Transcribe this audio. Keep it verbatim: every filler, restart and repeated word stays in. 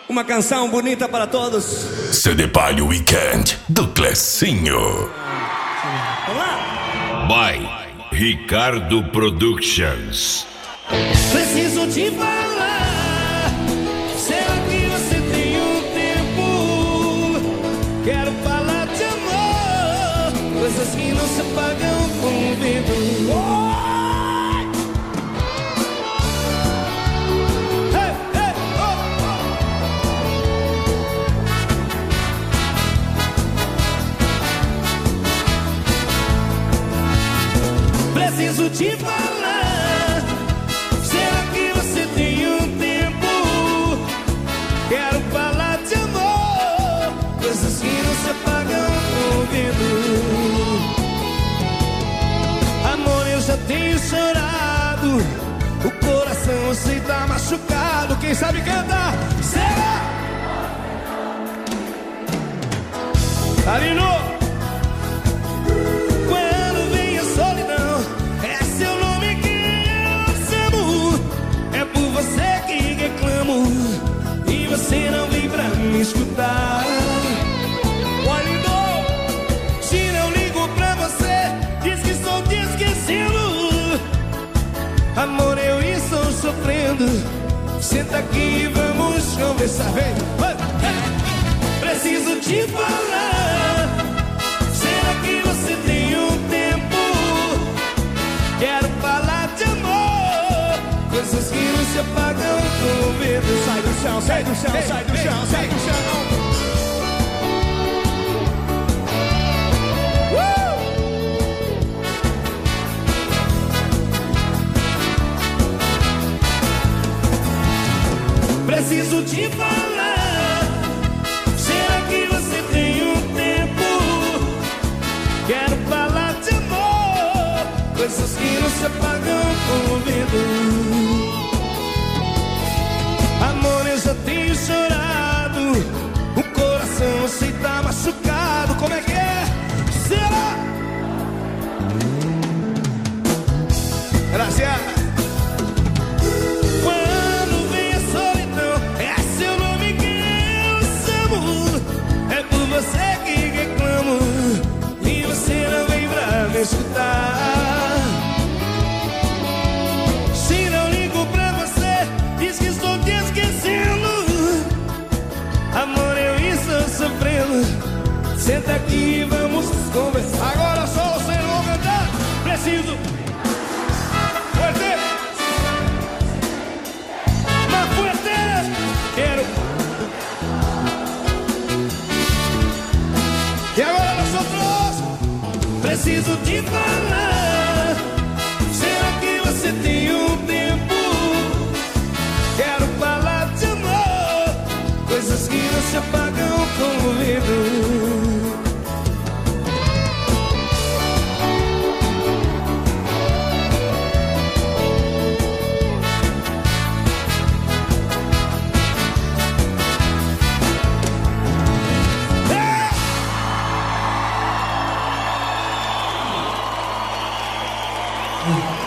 Uma canção bonita para todos. C D Palio Weekend do Clecinho. Vamos lá. By Ricardo Productions. Preciso te falar. Será que você tem um tempo? Quero falar de amor, coisas que não se pagam com o vento. Oh! Preciso te falar. Será que você tem um tempo? Quero falar de amor, coisas que não se apagam com o vento. Amor, eu já tenho chorado, o coração sei tá machucado. Quem sabe cantar? Será? Alino! E você não vem pra me escutar. Olha, se não ligo pra você, diz que estou te esquecendo. Amor, eu estou sofrendo. Senta aqui e vamos conversar. Vem, preciso te falar. Será que você tem um tempo? Quero falar de amor, coisas que não se apagam com o vento. Sai do chão, sai do chão, sai do chão, sai do chão. Uh! Preciso te falar. Será que você tem um tempo? Quero falar de amor, coisas que não se apagam com o vento. Amor, eu já tenho chorado, o coração sei tá machucado. Como é que é? Será? Gracias. Quando vem a solidão, é seu nome que eu chamo. É por você que reclamo, e você não vem pra me escutar. Senta aqui e vamos conversar. Agora só você não vou cantar. Preciso. Fuerte. Mais fuerte. Quero. E agora nós outros. Preciso te falar. Será que você tem um tempo? Quero falar de amor, coisas que não se apagam com o vento. Hum.